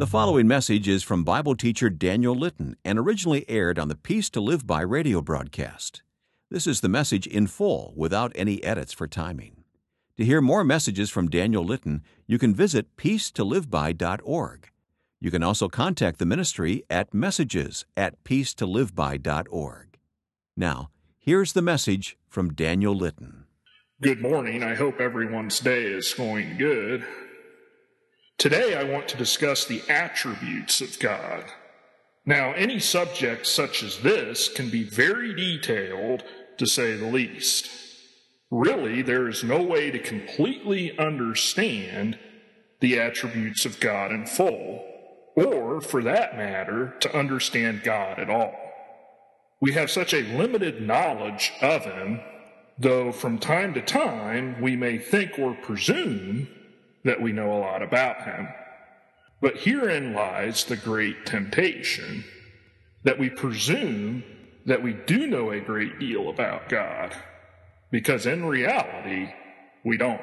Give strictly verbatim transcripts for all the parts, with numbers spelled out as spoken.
The following message is from Bible teacher Daniel Litton and originally aired on the Peace to Live By radio broadcast. This is the message in full without any edits for timing. To hear more messages from Daniel Litton, you can visit peace to live by dot org. You can also contact the ministry at messages at peace to live by dot org. Now, here's the message from Daniel Litton. Good morning. I hope everyone's day is going good. Today I want to discuss the attributes of God. Now, any subject such as this can be very detailed, to say the least. Really, there is no way to completely understand the attributes of God in full, or, for that matter, to understand God at all. We have such a limited knowledge of Him, though from time to time we may think or presume that we know a lot about Him. But herein lies the great temptation, that we presume that we do know a great deal about God, because in reality, we don't.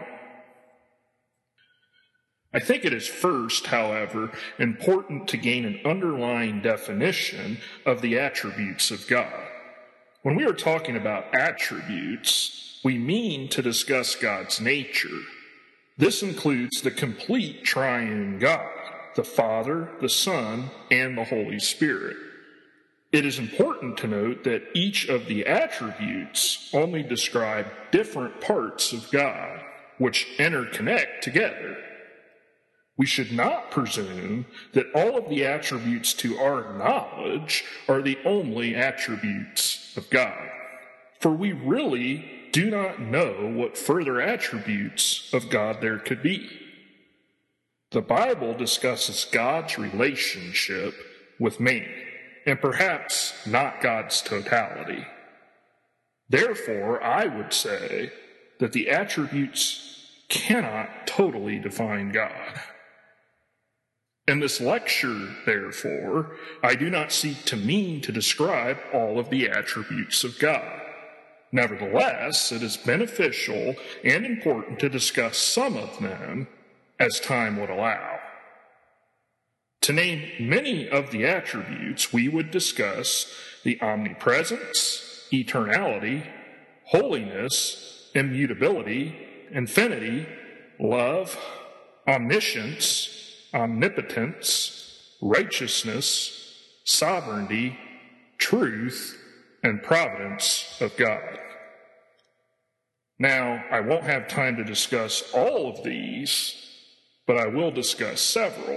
I think it is first, however, important to gain an underlying definition of the attributes of God. When we are talking about attributes, we mean to discuss God's nature. This includes the complete triune God, the Father, the Son, and the Holy Spirit. It is important to note that each of the attributes only describe different parts of God, which interconnect together. We should not presume that all of the attributes to our knowledge are the only attributes of God, for we really do not know what further attributes of God there could be. The Bible discusses God's relationship with man, and perhaps not God's totality. Therefore, I would say that the attributes cannot totally define God. In this lecture, therefore, I do not seek to mean to describe all of the attributes of God. Nevertheless, it is beneficial and important to discuss some of them as time would allow. To name many of the attributes, we would discuss the omnipresence, eternality, holiness, immutability, infinity, love, omniscience, omnipotence, righteousness, sovereignty, truth, and providence of God. Now, I won't have time to discuss all of these, but I will discuss several.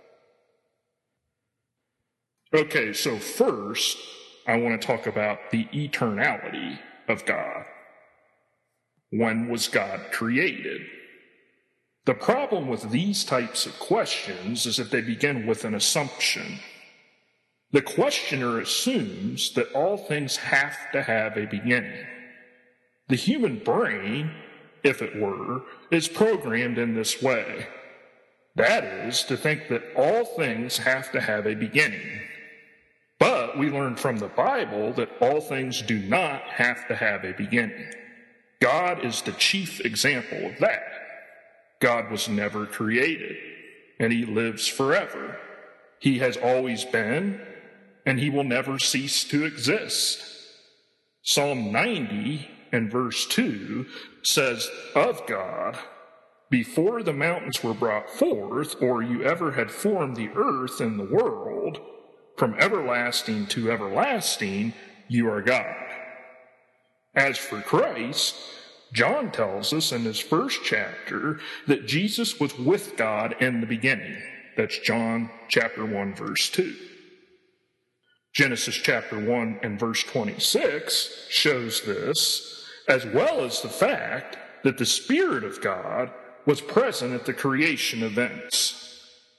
Okay, so first, I want to talk about the eternality of God. When was God created? The problem with these types of questions is that they begin with an assumption. The questioner assumes that all things have to have a beginning. The human brain, if it were, is programmed in this way. That is, to think that all things have to have a beginning. But we learn from the Bible that all things do not have to have a beginning. God is the chief example of that. God was never created, and He lives forever. He has always been, and He will never cease to exist. Psalm ninety and verse two says of God, "Before the mountains were brought forth, or you ever had formed the earth and the world, from everlasting to everlasting, you are God." As for Christ, John tells us in his first chapter that Jesus was with God in the beginning. That's John chapter one, verse two. Genesis chapter one and verse twenty-six shows this, as well as the fact that the Spirit of God was present at the creation events.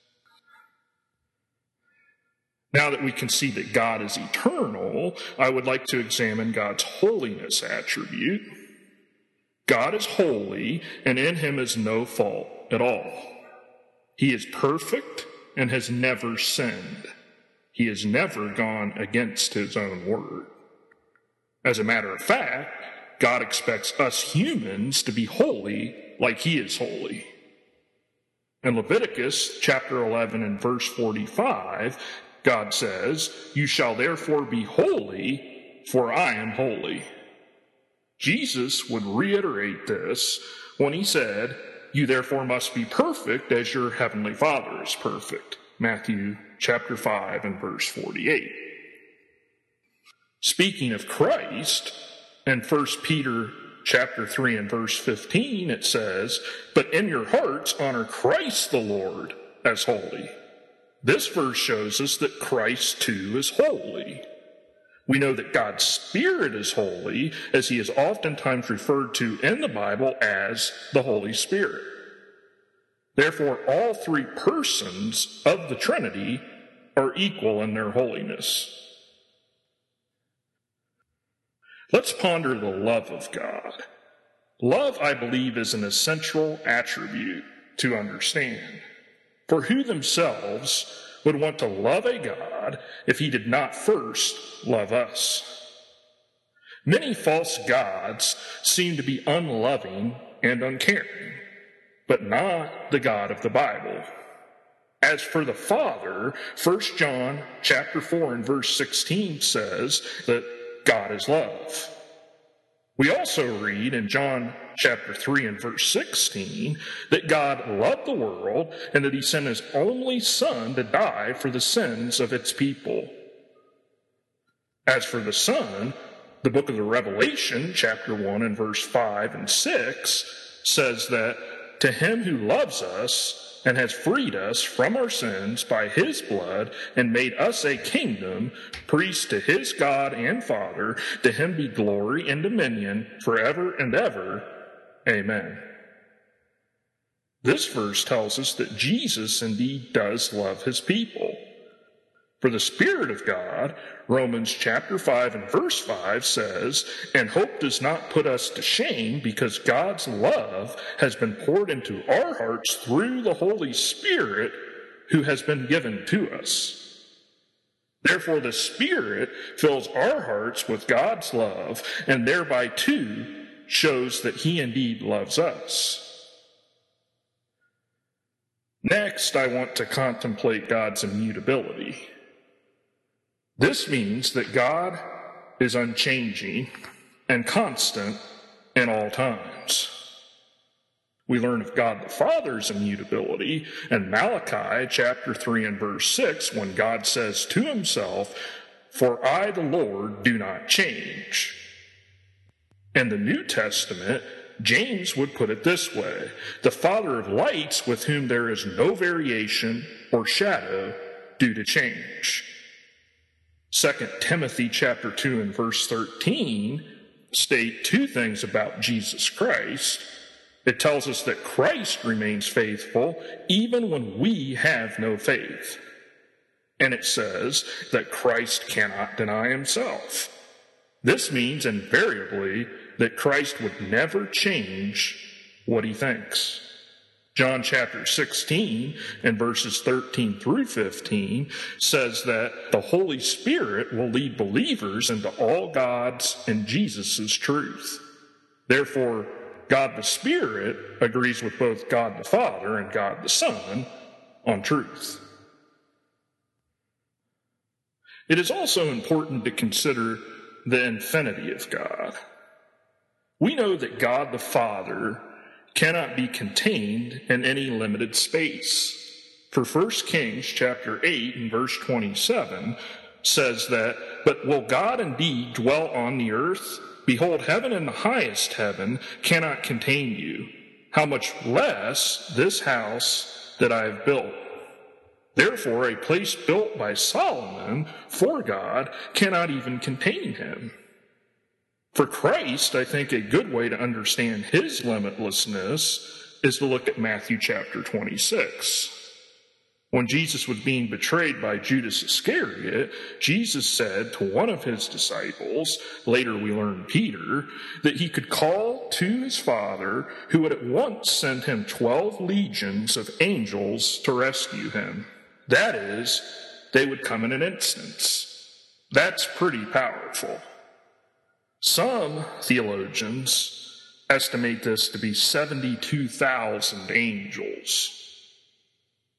Now that we can see that God is eternal, I would like to examine God's holiness attribute. God is holy, and in Him is no fault at all. He is perfect and has never sinned. He has never gone against His own word. As a matter of fact, God expects us humans to be holy like He is holy. In Leviticus chapter eleven and verse forty-five, God says, "You shall therefore be holy, for I am holy." Jesus would reiterate this when he said, "You therefore must be perfect as your heavenly Father is perfect." Matthew chapter five and verse forty-eight. Speaking of Christ, in First Peter chapter three and verse fifteen, it says, "But in your hearts honor Christ the Lord as holy." This verse shows us that Christ too is holy. We know that God's Spirit is holy, as he is oftentimes referred to in the Bible as the Holy Spirit. Therefore, all three persons of the Trinity are equal in their holiness. Let's ponder the love of God. Love, I believe, is an essential attribute to understand. For who themselves would want to love a God if he did not first love us? Many false gods seem to be unloving and uncaring, but not the God of the Bible. As for the Father, First John chapter four and verse sixteen says that God is love. We also read in John chapter three and verse sixteen that God loved the world and that he sent his only Son to die for the sins of its people. As for the Son, the book of the Revelation, chapter one and verse five and six, says that to him who loves us and has freed us from our sins by his blood and made us a kingdom, priest to his God and Father, to him be glory and dominion forever and ever. Amen. This verse tells us that Jesus indeed does love his people. For the Spirit of God, Romans chapter five and verse five says, "And hope does not put us to shame, because God's love has been poured into our hearts through the Holy Spirit who has been given to us." Therefore, the Spirit fills our hearts with God's love, and thereby too shows that he indeed loves us. Next, I want to contemplate God's immutability. This means that God is unchanging and constant in all times. We learn of God the Father's immutability in Malachi chapter three and verse six, when God says to himself, "For I, the Lord, do not change." In the New Testament, James would put it this way: "The Father of lights, with whom there is no variation or shadow due to change." Second Timothy chapter two and verse thirteen state two things about Jesus Christ. It tells us that Christ remains faithful even when we have no faith. And it says that Christ cannot deny himself. This means invariably that Christ would never change what he thinks. John chapter sixteen and verses thirteen through fifteen says that the Holy Spirit will lead believers into all God's and Jesus' truth. Therefore, God the Spirit agrees with both God the Father and God the Son on truth. It is also important to consider the infinity of God. We know that God the Father cannot be contained in any limited space. For First Kings chapter eight and verse twenty-seven says that, "But will God indeed dwell on the earth? Behold, heaven and the highest heaven cannot contain you. How much less this house that I have built? Therefore, a place built by Solomon for God cannot even contain him." For Christ, I think a good way to understand his limitlessness is to look at Matthew chapter twenty-six. When Jesus was being betrayed by Judas Iscariot, Jesus said to one of his disciples, later we learn Peter, that he could call to his Father, who would at once send him twelve legions of angels to rescue him. That is, they would come in an instant. That's pretty powerful. Some theologians estimate this to be seventy-two thousand angels.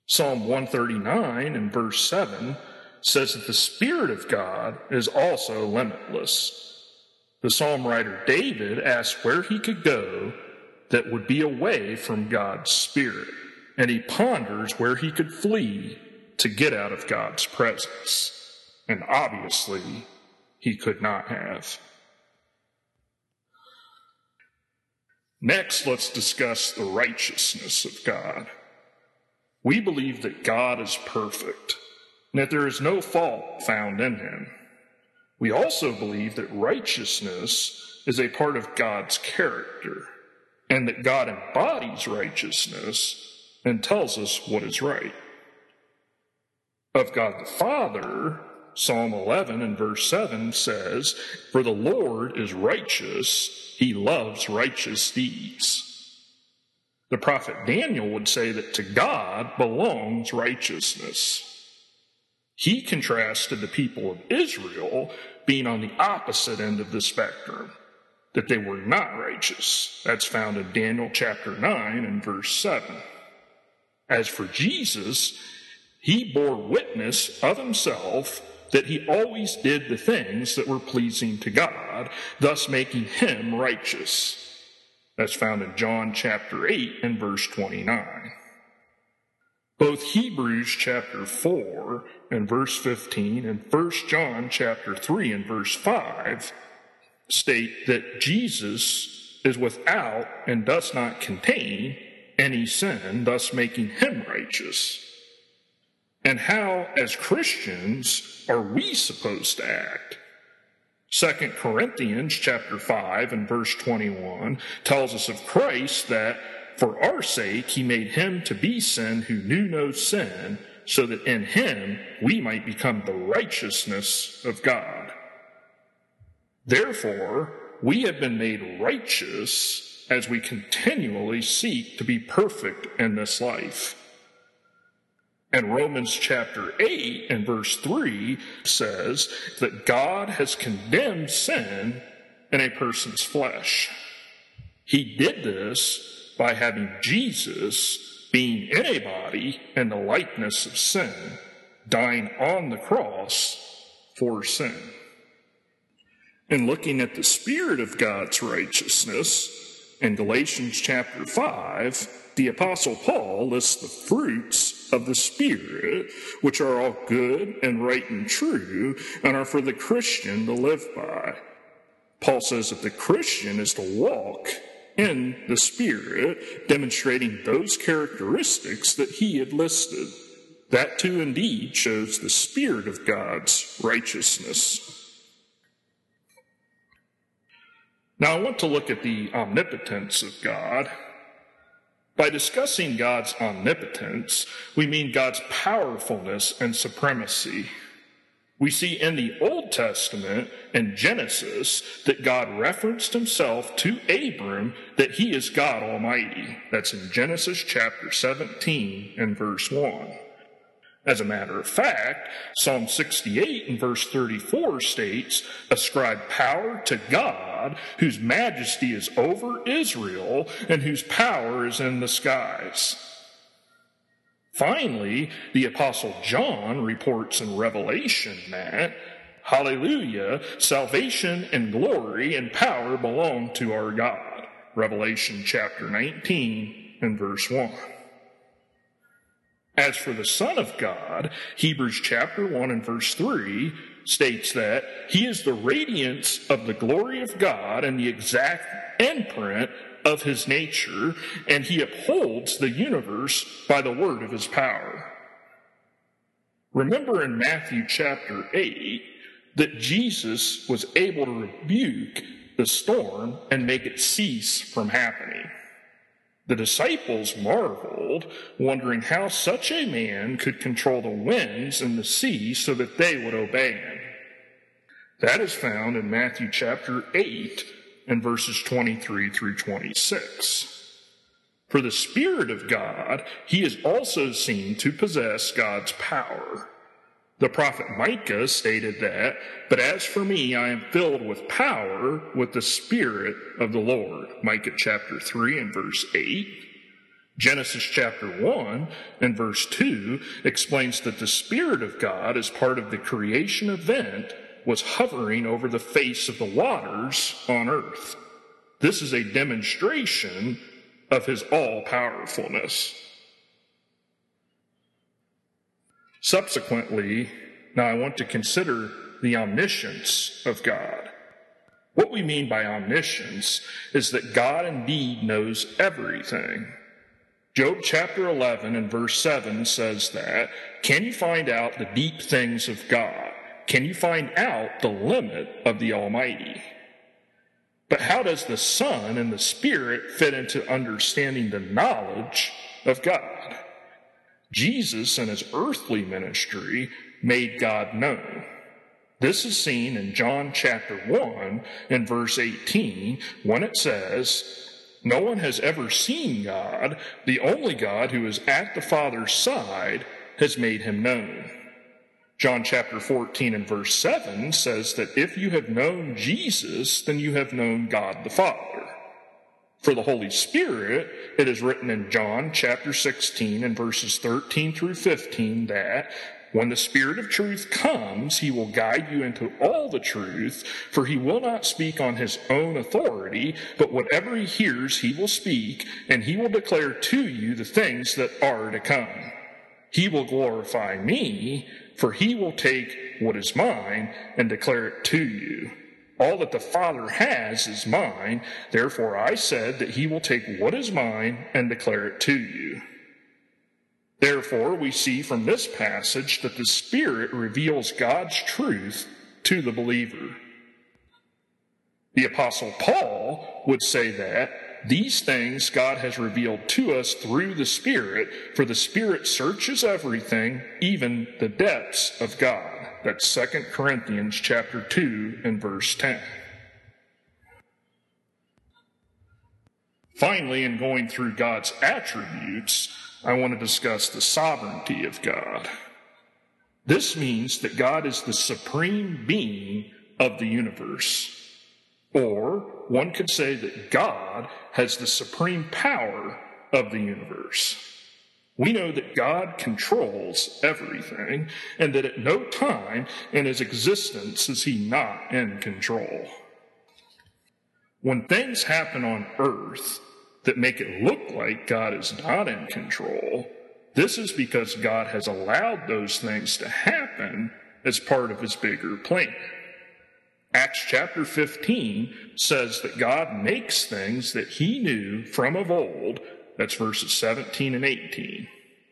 Psalm one thirty-nine and verse seven says that the Spirit of God is also limitless. The psalm writer David asked where he could go that would be away from God's Spirit, and he ponders where he could flee to get out of God's presence. And obviously, he could not have. Next, let's discuss the righteousness of God. We believe that God is perfect, and that there is no fault found in him. We also believe that righteousness is a part of God's character, and that God embodies righteousness and tells us what is right. Of God the Father, Psalm eleven and verse seven says, "For the Lord is righteous, he loves righteous deeds." The prophet Daniel would say that to God belongs righteousness. He contrasted the people of Israel being on the opposite end of the spectrum, that they were not righteous. That's found in Daniel chapter nine and verse seven. As for Jesus, he bore witness of himself that he always did the things that were pleasing to God, thus making him righteous. That's found in John chapter eight and verse twenty-nine. Both Hebrews chapter four and verse fifteen and First John chapter three and verse five state that Jesus is without and does not contain any sin, thus making him righteous. And how, as Christians, are we supposed to act? Second Corinthians chapter five and verse twenty-one tells us of Christ that for our sake he made him to be sin who knew no sin, so that in him we might become the righteousness of God. Therefore, we have been made righteous as we continually seek to be perfect in this life. And Romans chapter eight and verse three says that God has condemned sin in a person's flesh. He did this by having Jesus, being in a body in the likeness of sin, dying on the cross for sin. In looking at the Spirit of God's righteousness, in Galatians chapter five, the Apostle Paul lists the fruits of the Spirit, which are all good and right and true, and are for the Christian to live by. Paul says that the Christian is to walk in the Spirit, demonstrating those characteristics that he had listed. That too indeed shows the Spirit of God's righteousness. Now I want to look at the omnipotence of God. By discussing God's omnipotence, we mean God's powerfulness and supremacy. We see in the Old Testament, in Genesis, that God referenced himself to Abram that he is God Almighty. That's in Genesis chapter seventeen and verse one. As a matter of fact, Psalm sixty-eight and verse thirty-four states, "Ascribe power to God, whose majesty is over Israel, and whose power is in the skies." Finally, the Apostle John reports in Revelation that, "Hallelujah, salvation and glory and power belong to our God." Revelation chapter nineteen and verse one. As for the Son of God, Hebrews chapter one and verse three states that he is the radiance of the glory of God and the exact imprint of his nature, and he upholds the universe by the word of his power. Remember in Matthew chapter eight that Jesus was able to rebuke the storm and make it cease from happening. The disciples marveled, wondering how such a man could control the winds and the sea so that they would obey him. That is found in Matthew chapter eight and verses twenty-three through twenty-six. For the Spirit of God, he is also seen to possess God's power. The prophet Micah stated that, "But as for me, I am filled with power with the Spirit of the Lord." Micah chapter three and verse eight. Genesis chapter one and verse two explains that the Spirit of God, as part of the creation event, was hovering over the face of the waters on earth. This is a demonstration of his all-powerfulness. Subsequently, now I want to consider the omniscience of God. What we mean by omniscience is that God indeed knows everything. Job chapter eleven and verse seven says that, can you find out the deep things of God? Can you find out the limit of the Almighty? But how does the Son and the Spirit fit into understanding the knowledge of God? Jesus in his earthly ministry made God known. This is seen in John chapter one and verse eighteen when it says, no one has ever seen God. The only God who is at the Father's side has made him known. John chapter fourteen and verse seven says that if you have known Jesus, then you have known God the Father. For the Holy Spirit, it is written in John chapter sixteen and verses thirteen through fifteen that when the Spirit of truth comes, he will guide you into all the truth, for he will not speak on his own authority, but whatever he hears, he will speak, and he will declare to you the things that are to come. He will glorify me, for he will take what is mine and declare it to you. All that the Father has is mine, therefore I said that he will take what is mine and declare it to you. Therefore, we see from this passage that the Spirit reveals God's truth to the believer. The Apostle Paul would say that these things God has revealed to us through the Spirit, for the Spirit searches everything, even the depths of God. That's Second Corinthians chapter two and verse ten. Finally, in going through God's attributes, I want to discuss the sovereignty of God. This means that God is the supreme being of the universe. Or one could say that God has the supreme power of the universe. We know that God controls everything, and that at no time in his existence is he not in control. When things happen on earth that make it look like God is not in control, this is because God has allowed those things to happen as part of his bigger plan. Acts chapter fifteen says that God makes things that he knew from of old. That's verses seventeen and eighteen.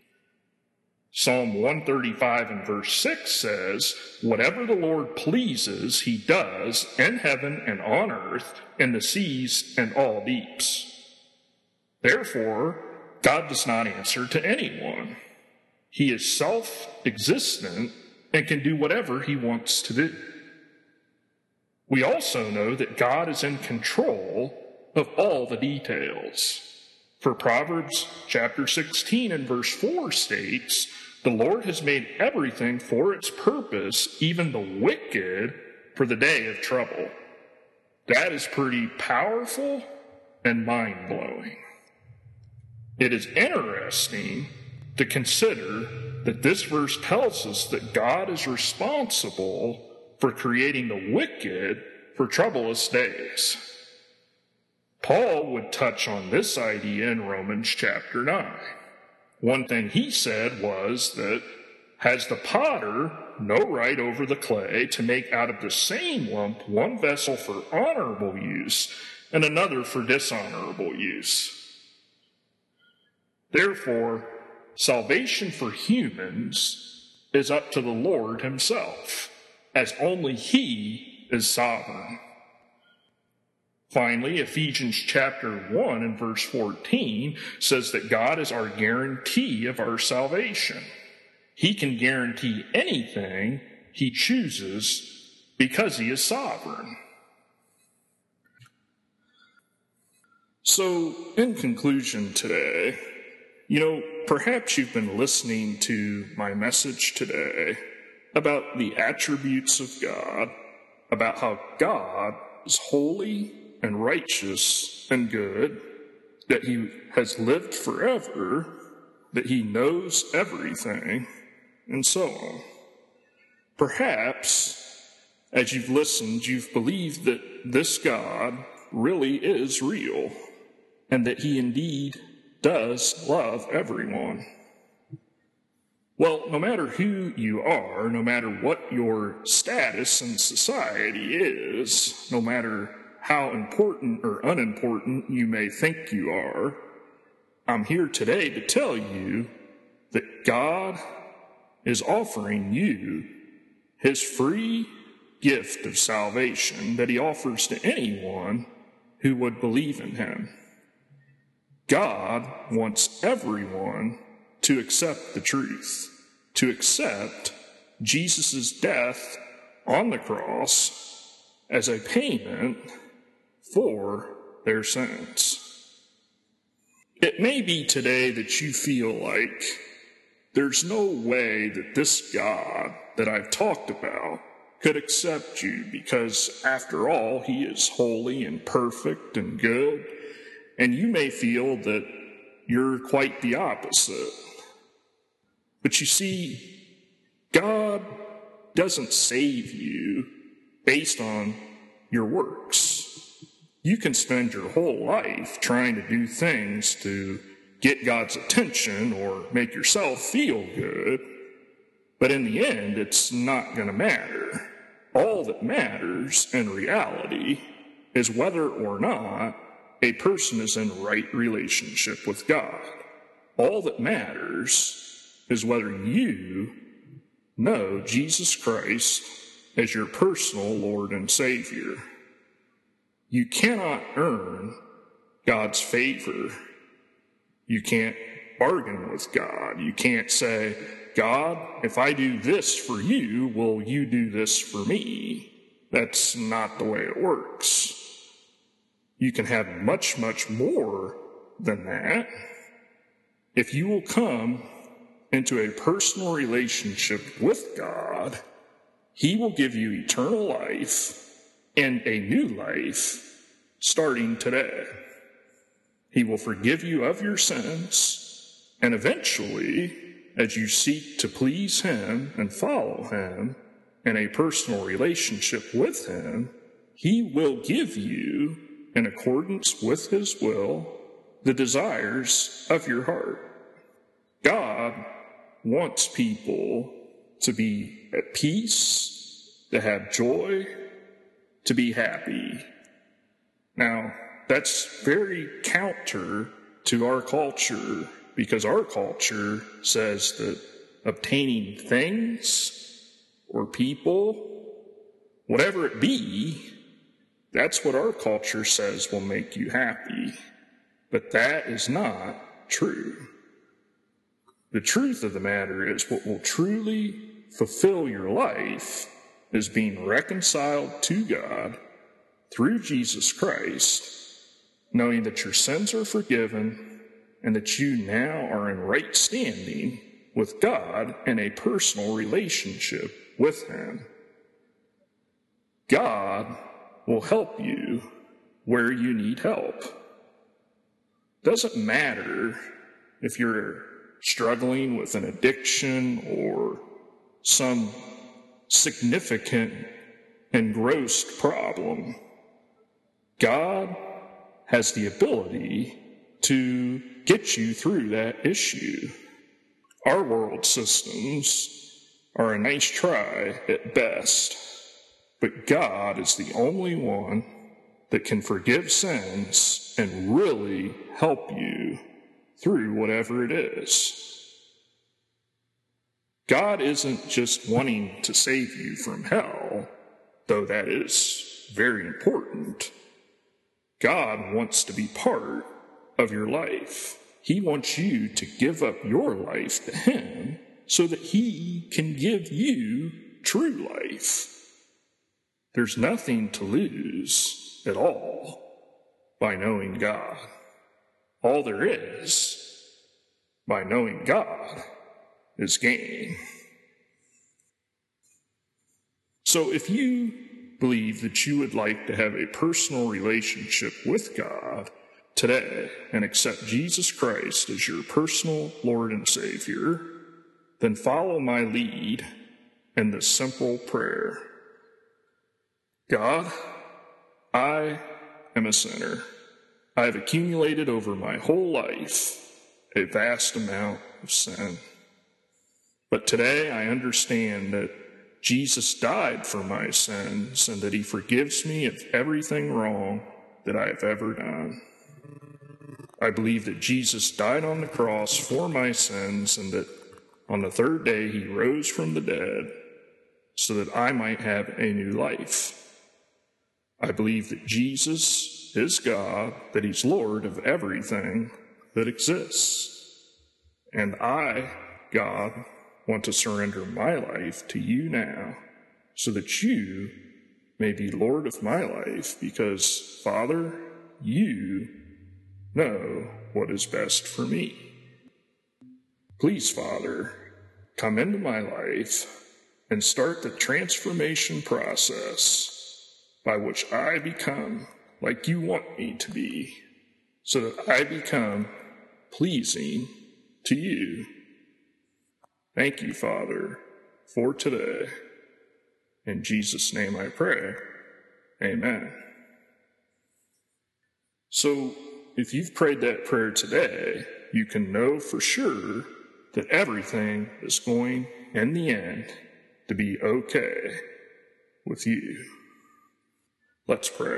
Psalm one thirty-five and verse six says, whatever the Lord pleases, he does in heaven and on earth, in the seas and all deeps. Therefore, God does not answer to anyone. He is self-existent and can do whatever he wants to do. We also know that God is in control of all the details. For Proverbs chapter sixteen and verse four states, the Lord has made everything for its purpose, even the wicked for the day of trouble. That is pretty powerful and mind-blowing. It is interesting to consider that this verse tells us that God is responsible for creating the wicked for troublous days. Paul would touch on this idea in Romans chapter nine. One thing he said was that, has the potter no right over the clay to make out of the same lump one vessel for honorable use and another for dishonorable use? Therefore, salvation for humans is up to the Lord himself, as only he is sovereign. Finally, Ephesians chapter one and verse fourteen says that God is our guarantee of our salvation. He can guarantee anything he chooses because he is sovereign. So, in conclusion today, you know, perhaps you've been listening to my message today about the attributes of God, about how God is holy and righteous and good, that he has lived forever, that he knows everything, and so on. Perhaps, as you've listened, you've believed that this God really is real, and that he indeed does love everyone. Well, no matter who you are, no matter what your status in society is, no matter how important or unimportant you may think you are, I'm here today to tell you that God is offering you his free gift of salvation that he offers to anyone who would believe in him. God wants everyone to accept the truth, to accept Jesus' death on the cross as a payment for their sins. It may be today that you feel like there's no way that this God that I've talked about could accept you because, after all, he is holy and perfect and good, and you may feel that you're quite the opposite. But you see, God doesn't save you based on your works. You can spend your whole life trying to do things to get God's attention or make yourself feel good, but in the end, it's not going to matter. All that matters in reality is whether or not a person is in right relationship with God. All that matters is whether you know Jesus Christ as your personal Lord and Savior. You cannot earn God's favor. You can't bargain with God. You can't say, God, if I do this for you, will you do this for me? That's not the way it works. You can have much, much more than that if you will come into a personal relationship with God. He will give you eternal life and a new life starting today. He will forgive you of your sins, and eventually, as you seek to please him and follow him in a personal relationship with him, he will give you, in accordance with his will, the desires of your heart. God wants people to be at peace, to have joy, to be happy. Now, that's very counter to our culture, because our culture says that obtaining things or people, whatever it be, that's what our culture says will make you happy. But that is not true. The truth of the matter is, what will truly fulfill your life is being reconciled to God through Jesus Christ, knowing that your sins are forgiven and that you now are in right standing with God in a personal relationship with him. God will help you where you need help. Doesn't matter if you're struggling with an addiction or some significant engrossed problem. God has the ability to get you through that issue. Our world systems are a nice try at best, but God is the only one that can forgive sins and really help you through whatever it is. God isn't just wanting to save you from hell, though that is very important. God wants to be part of your life. He wants you to give up your life to him so that he can give you true life. There's nothing to lose at all by knowing God. All there is by knowing God is gain. So if you believe that you would like to have a personal relationship with God, today and accept Jesus Christ as your personal Lord and Savior, then follow my lead in this simple prayer. God, I am a sinner. I have accumulated over my whole life a vast amount of sin. But today I understand that Jesus died for my sins and that he forgives me of everything wrong that I have ever done. I believe that Jesus died on the cross for my sins and that on the third day he rose from the dead so that I might have a new life. I believe that Jesus is God, that he's Lord of everything that exists. And I, God, want to surrender my life to you now so that you may be Lord of my life because, Father, you know what is best for me. Please, Father, come into my life and start the transformation process by which I become like you want me to be, so that I become pleasing to you. Thank you, Father, for today. In Jesus' name I pray. Amen. So, if you've prayed that prayer today, you can know for sure that everything is going, in the end, to be okay with you. Let's pray.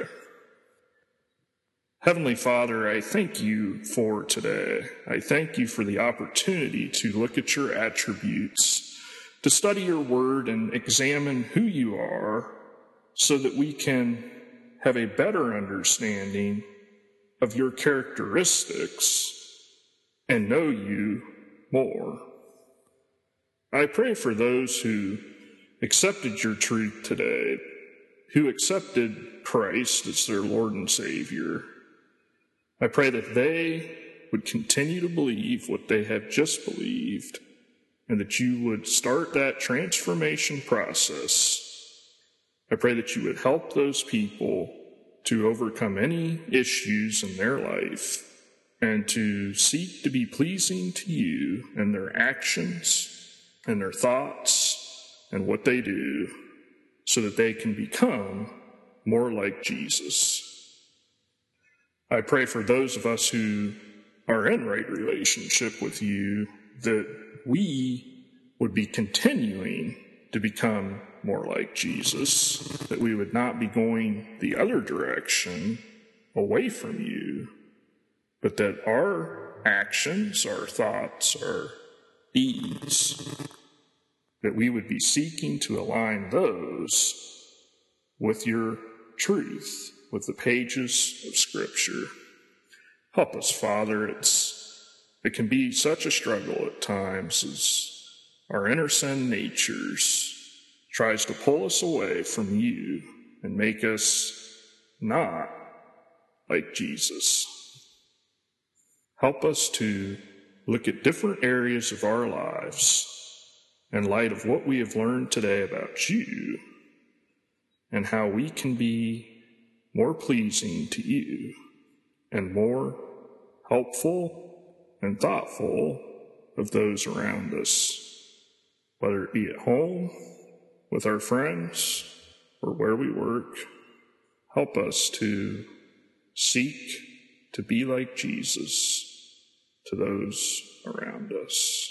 Heavenly Father, I thank you for today. I thank you for the opportunity to look at your attributes, to study your word and examine who you are so that we can have a better understanding of your characteristics and know you more. I pray for those who accepted your truth today, who accepted Christ as their Lord and Savior. I pray that they would continue to believe what they have just believed, and that you would start that transformation process. I pray that you would help those people to overcome any issues in their life and to seek to be pleasing to you in their actions and their thoughts and what they do, so that they can become more like Jesus. I pray for those of us who are in right relationship with you, that we would be continuing to become more like Jesus, that we would not be going the other direction away from you, but that our actions, our thoughts, our deeds, that we would be seeking to align those with your truth, with the pages of Scripture. Help us, Father. It's, it can be such a struggle at times as our inner sin natures tries to pull us away from you and make us not like Jesus. Help us to look at different areas of our lives in light of what we have learned today about you and how we can be more pleasing to you and more helpful and thoughtful of those around us, whether it be at home, with our friends, or where we work. Help us to seek to be like Jesus to those around us.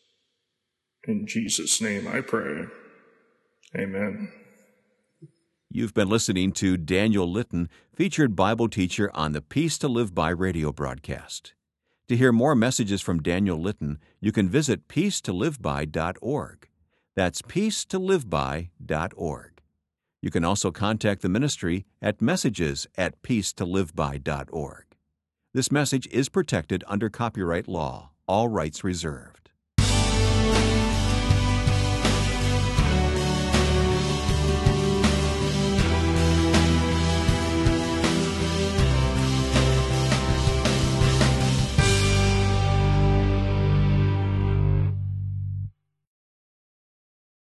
In Jesus' name I pray. Amen. You've been listening to Daniel Litton, featured Bible teacher on the Peace to Live By radio broadcast. To hear more messages from Daniel Litton, you can visit peace to live by dot org. That's peace to live by dot org. You can also contact the ministry at messages at peace to live by dot org. This message is protected under copyright law, all rights reserved.